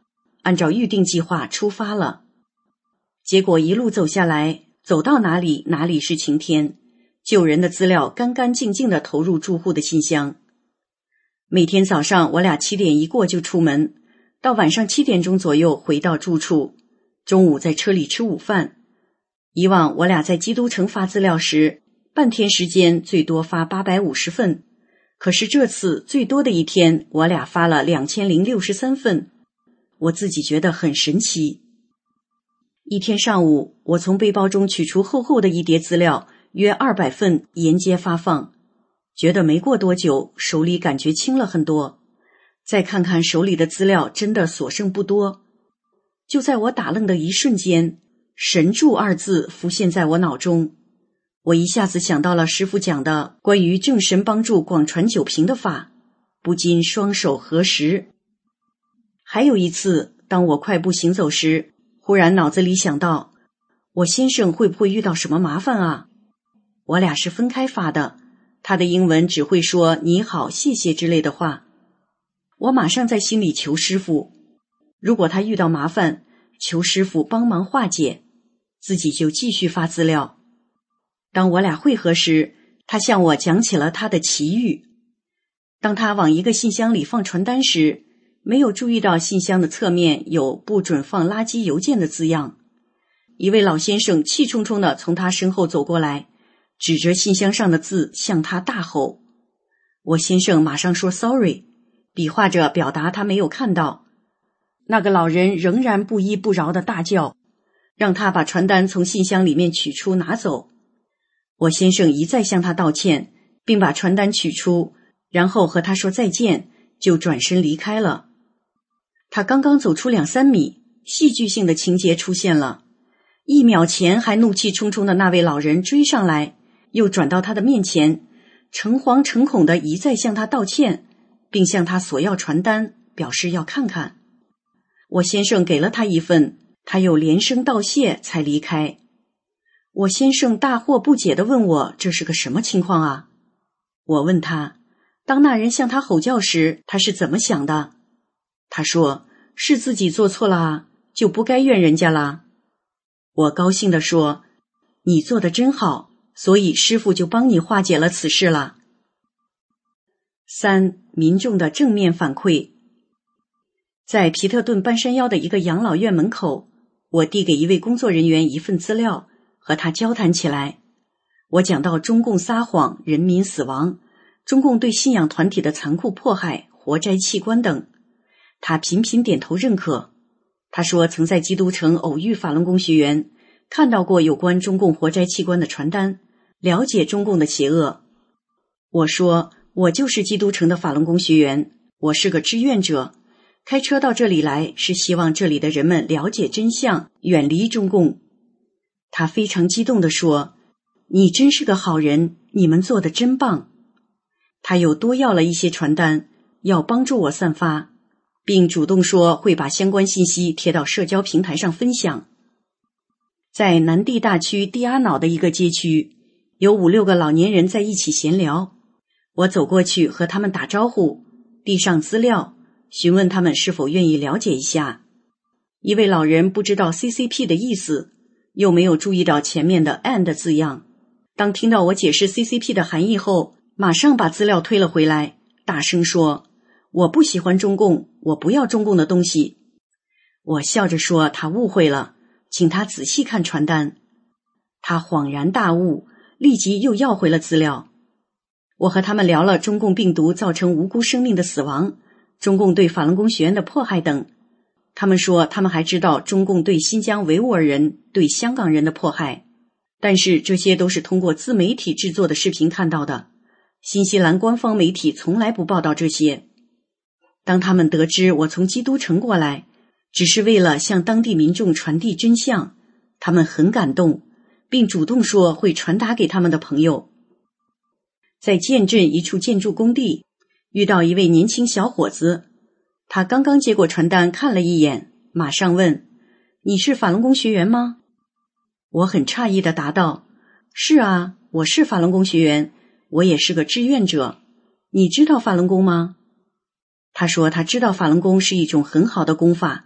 按照预定计划出发了。结果一路走下来，走到哪里哪里是晴天，救人的资料干干净净地投入住户的信箱。每天早上我俩7点一过就出门，到晚上7点钟左右回到住处，中午在车里吃午饭。以往我俩在基督城发资料时，半天时间最多发850份，可是这次最多的一天，我俩发了2063份，我自己觉得很神奇。一天上午，我从背包中取出厚厚的一叠资料，约200份沿街发放，觉得没过多久，手里感觉轻了很多。再看看手里的资料，真的所剩不多。就在我打愣的一瞬间，神助2字浮现在我脑中，我一下子想到了师父讲的关于正神帮助广传久平的法，不禁双手合十。还有一次，当我快步行走时，忽然脑子里想到，我先生会不会遇到什么麻烦啊？我俩是分开发的，他的英文只会说你好谢谢之类的话。我马上在心里求师父，如果他遇到麻烦，求师父帮忙化解，自己就继续发资料。当我俩会合时，他向我讲起了他的奇遇。当他往一个信箱里放传单时，没有注意到信箱的侧面有不准放垃圾邮件的字样。一位老先生气冲冲地从他身后走过来，指着信箱上的字向他大吼。我先生马上说 sorry， 比划着表达他没有看到。那个老人仍然不依不饶地大叫，让他把传单从信箱里面取出拿走。我先生一再向他道歉，并把传单取出，然后和他说再见，就转身离开了。他刚刚走出2-3米，戏剧性的情节出现了。1秒前还怒气冲冲的那位老人追上来，又转到他的面前，诚惶诚恐地一再向他道歉，并向他索要传单，表示要看看。我先生给了他一份，他又连声道谢才离开。我先生大惑不解地问我这是个什么情况啊？我问他，当那人向他吼叫时，他是怎么想的？他说，是自己做错了啊，就不该怨人家啦。我高兴地说，你做得真好，所以师父就帮你化解了此事了。3. 民众的正面反馈。在皮特顿半山腰的一个养老院门口，我递给一位工作人员一份资料，和他交谈起来。我讲到中共撒谎，人民死亡，中共对信仰团体的残酷迫害，活摘器官等。他频频点头认可。他说曾在基督城偶遇法轮功学员，看到过有关中共活摘器官的传单，了解中共的邪恶。我说，我就是基督城的法轮功学员，我是个志愿者，开车到这里来是希望这里的人们了解真相，远离中共。他非常激动地说，你真是个好人，你们做得真棒。他又多要了一些传单，要帮助我散发，并主动说会把相关信息贴到社交平台上分享。在南地大区蒂阿瑙的一个街区，有5-6个老年人在一起闲聊。我走过去和他们打招呼，递上资料，询问他们是否愿意了解一下。一位老人不知道 CCP 的意思，又没有注意到前面的 and 字样。当听到我解释 CCP 的含义后，马上把资料推了回来，大声说，我不喜欢中共，我不要中共的东西。我笑着说他误会了，请他仔细看传单。他恍然大悟，立即又要回了资料。我和他们聊了中共病毒造成无辜生命的死亡，中共对法轮功学员的迫害等。他们说他们还知道中共对新疆维吾尔人、对香港人的迫害，但是这些都是通过自媒体制作的视频看到的，新西兰官方媒体从来不报道这些。当他们得知我从基督城过来，只是为了向当地民众传递真相，他们很感动，并主动说会传达给他们的朋友。在建镇一处建筑工地，遇到一位年轻小伙子，他刚刚接过传单看了一眼，马上问，你是法轮功学员吗？我很诧异地答道，是啊，我是法轮功学员，我也是个志愿者。你知道法轮功吗？他说他知道法轮功是一种很好的功法，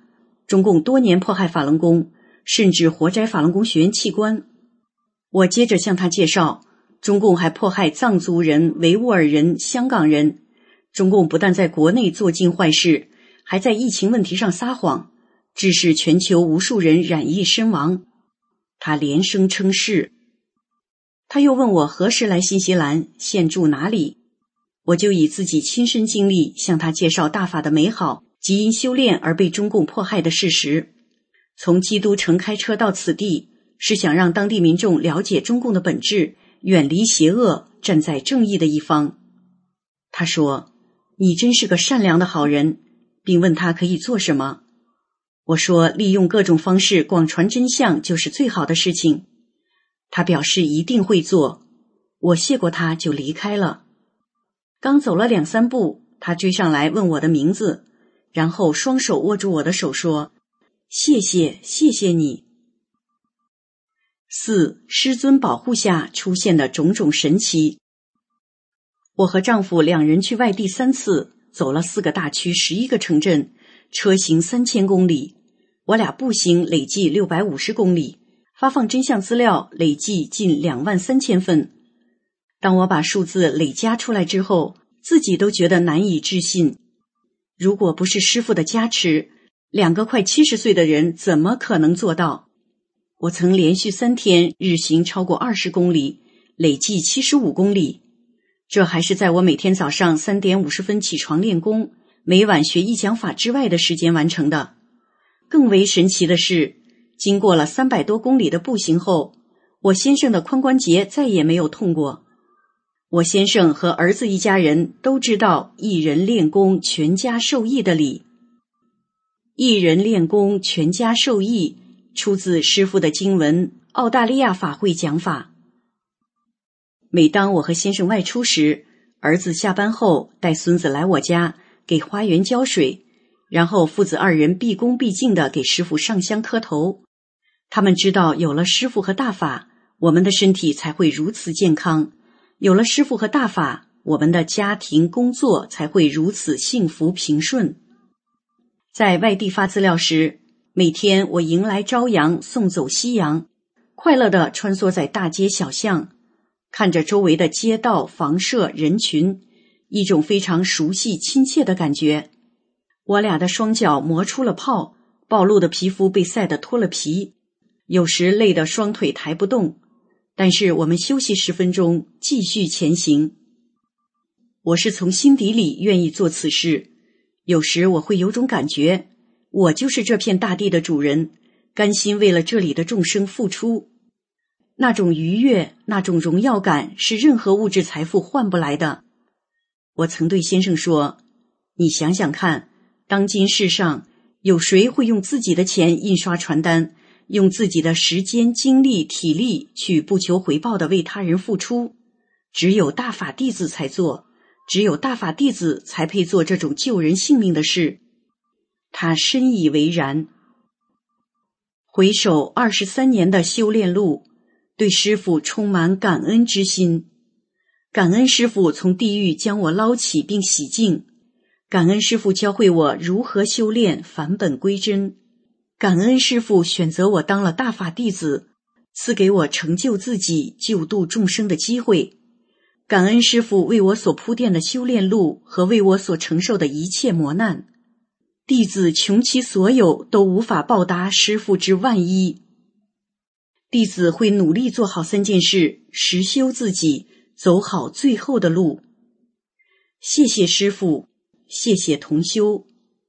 中共多年迫害法轮功，甚至活摘法轮功学员器官。我接着向他介绍，中共还迫害藏族人、维吾尔人、香港人。中共不但在国内做尽坏事，还在疫情问题上撒谎，致使全球无数人染疫身亡。他连声称是。他又问我何时来新西兰，现住哪里。我就以自己亲身经历向他介绍大法的美好及因修炼而被中共迫害的事实。从基督城开车到此地，是想让当地民众了解中共的本质，远离邪恶，站在正义的一方。他说，你真是个善良的好人，并问他可以做什么。我说，利用各种方式广传真相就是最好的事情。他表示一定会做。我谢过他就离开了。刚走了2-3步，他追上来问我的名字，然后双手握住我的手说，谢谢，谢谢你。4. 师尊保护下出现的种种神奇。我和丈夫2人去外地3次，走了4个大区11个城镇，车行3000公里，我俩步行累计650公里，发放真相资料累计近23000份。当我把数字累加出来之后，自己都觉得难以置信。如果不是师父的加持，2个快70岁的人怎么可能做到？我曾连续3天日行超过20公里，累计75公里。这还是在我每天早上3点50分起床练功，每晚学一讲法之外的时间完成的。更为神奇的是，经过了300多公里的步行后，我先生的髋关节再也没有痛过。我先生和儿子一家人都知道一人练功全家受益的理。一人练功全家受益出自师父的经文《澳大利亚法会讲法》。每当我和先生外出时，儿子下班后带孙子来我家给花园浇水，然后父子2人毕恭毕敬地给师父上香磕头。他们知道有了师父和大法，我们的身体才会如此健康，有了师父和大法，我们的家庭工作才会如此幸福平顺。在外地发资料时，每天我迎来朝阳，送走夕阳，快乐地穿梭在大街小巷，看着周围的街道、房舍、人群，一种非常熟悉亲切的感觉。我俩的双脚磨出了泡，暴露的皮肤被晒得脱了皮，有时累得双腿抬不动，但是我们休息10分钟，继续前行。我是从心底里愿意做此事，有时我会有种感觉，我就是这片大地的主人，甘心为了这里的众生付出。那种愉悦，那种荣耀感是任何物质财富换不来的。我曾对先生说，你想想看，当今世上有谁会用自己的钱印刷传单，用自己的时间、精力、体力去不求回报地为他人付出？只有大法弟子才做，只有大法弟子才配做这种救人性命的事。他深以为然。回首23年的修炼路，对师父充满感恩之心。感恩师父从地狱将我捞起并洗净，感恩师父教会我如何修炼，返本归真，感恩师父选择我当了大法弟子，赐给我成就自己、救度众生的机会，感恩师父为我所铺垫的修炼路和为我所承受的一切磨难。弟子穷其所有都无法报答师父之万一。弟子会努力做好3件事，实修自己，走好最后的路。谢谢师父，谢谢同修。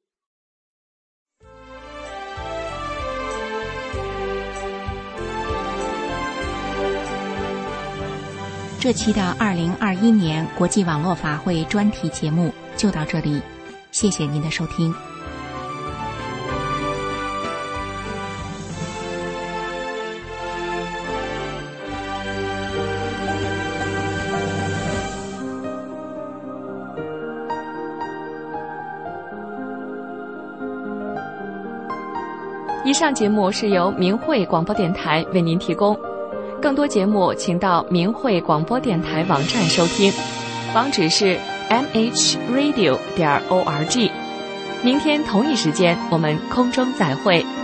这期的2021年国际网络法会专题节目就到这里，谢谢您的收听。 以上节目是由明慧广播电台为您提供，更多节目请到明慧广播电台网站收听，网址是mhradio.org。 明天同一时间我们空中再会。